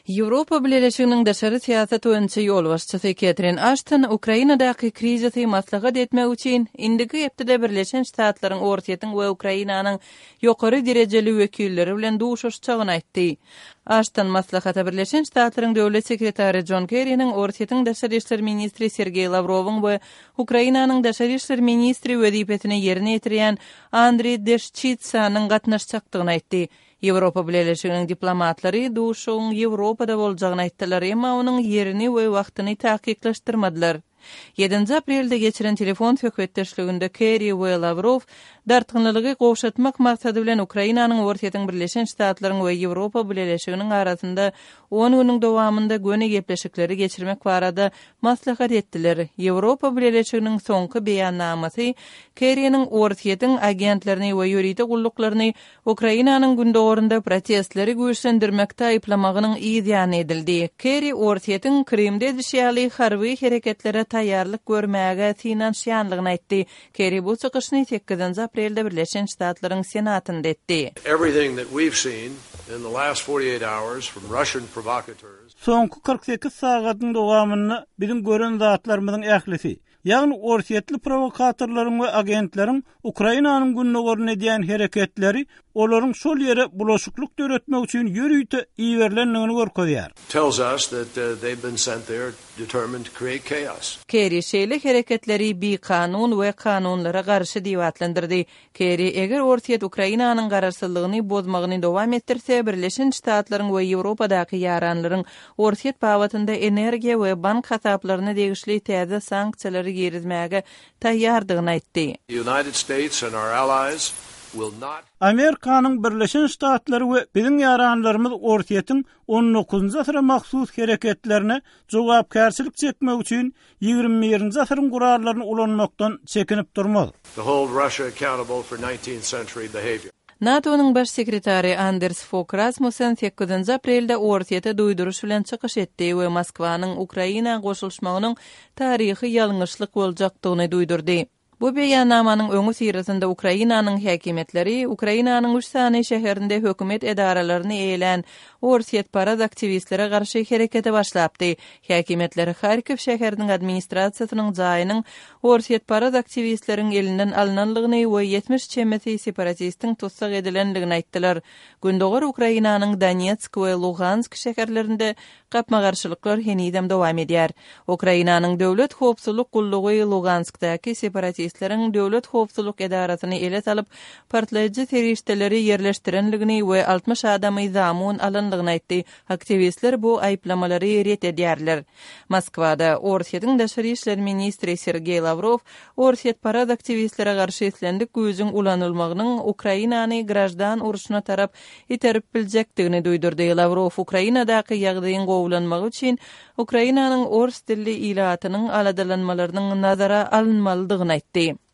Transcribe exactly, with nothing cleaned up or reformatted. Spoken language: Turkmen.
Европа Birleşiginiň daşary siýasat öňçi ýolbaşçysy Catherine Ashton Ukrainadaky krizisi maslahat etmek üçin indiki hepde Birleşen Ştatlaryň ortaýatyň we Ukrainanyň ýokary derejeli wekilleri bilen duşuşçagyny aýtdy. Ashton maslahata Birleşen Ştatlaryň döwlet sekretary John Kerry'niň ortaýatyň daşary işler ministri Sergey Lavrowyň we Ukrainanyň daşary işler ministri wezipetini ýerine ýetirýän Andriy Deshchitsanyň gatnaşjakdygyny aýtdy. Европа Birleşiginiň diplomatlary duşuň Ýewropada boljagyny aýtdylar, emma onuň ýerini we wagtyny taýyklaşdyrmadylar. ýedinji aprelde geçiren telefon söhbetdeşliginde Kerry we Lavrov dartgynlylygy gowşatmak maksady bilen Ukrainanyň ortaýatyň Birleşen Ştatlaryň we Ýewropa Birleşiginiň arasynda on güniň dowamında göne gepleşikleri geçirmek barada maslahat etdiler. Ýewropa Birleşiginiň soňky beýannamasy Kerry'niň ortaýatyň agentlerini we ýuridik gulluklarını Ukrainanyň gündogorunda protestleri güýçlendirmekde aýplamagynyň ýa edildi. Kerry ortaýatyň Krimde düşýäli harby hereketlere taýýarlyk görmäge finansiýanlygyny aýtdy. Kerry bu çykyşyny sekizinji aprelde Birleşen Ştatlaryň senatynda etdi. Everything that we've seen in the last forty-eight hours from Russian provocateurs. Soňky kırk sekiz sagatyň dowamyny bizim gören zatlarymyzyň ählisi, ýagny ortaýatly provokatorlaryň we agentleriň Ukrainanyň gündogoruna edýän hereketleri olaryň şol ýere bulaşykluk döretmek üçin ýürüýte iýerlendigini görkezýär. Tells us that uh, they've been sent there determined to create chaos. Kerry şeýle hereketleri bi kanun we kanunlara garşy diýip atlandyrdy. Kerry eger ortaýat Ukrainanyň gararsızlygyny bozmagyny dowam etdirse, Birleşen Ştatlaryň we Ýewropadaky ýaranlaryň ortaýat bawatynda energiýa we bank hasaplaryna degişli täze sanksiýalary gerizmäge taýýardygyny aýtdy. United States and our allies will not Amerikanyň Birleşen Ştatlary we bizim ýaranlarymyz ortaýatyň on dokuzunji asyra mahsus hereketlerine jogapkärçilik çekmek üçin ýigirme birinji asyryň gurarlaryny ulanmakdan çekinip durmaz. to hold Russia accountable for nineteenth century behavior. NATO'nun baş sekretary Anders Fogh Rasmussen sekizinji aprelde ortaýata duýduruş bilen çykyş etdi we Moskwanyň Ukraina goşulmagynyň taryhy ýalňyşlyk boljakdygyny duýdurdy. Bu beýannamanyň öňü sirasynda Ukrainanyň häkimetleri Ukrainanyň üç sany şäherinde hökümet edaralaryny eýlen ortaýat paraz aktivistlere garşy herekete başlapdy. Häkimetleri Harkiv şäheriniň administrasiýasynyň jaýynyň ortaýat paraz aktivistleriň elinden alynanlygyny we ýetmiş çemeti separatistin tutsak edilenligini aýtdylar. Gündogor Ukrainanyň Donetsk we Luhansk şäherlerinde gapma garşylyklar henidem dowam edýär. Ukrainanyň döwlet howpsuzlyk gullugy Luganskdaky separatistleriň döwlet howpsuzlyk edarasyny ele salyp partlaýjy terroristleri ýerleşdirenligini we altmış adamy zamun alyndygyny aýtdy. Aktivistler bu aýplamalary ret edýärler. Moskwada ortaýatyň daşary işler ministri Sergey Lavrov ortaýat paraz aktivistlere garşy islendik güýjüň ulanylmagynyň Ukrainany grajdan uruşuna tarap iterip biljekdigini duýdurdy. Lavrov Ukrainadaky ýagdaýyň gowulanmagy üçin Ukrainanyň ors dilli ilatynyň aladalanmalarynyň nazara alynmalydygyny aýtdy.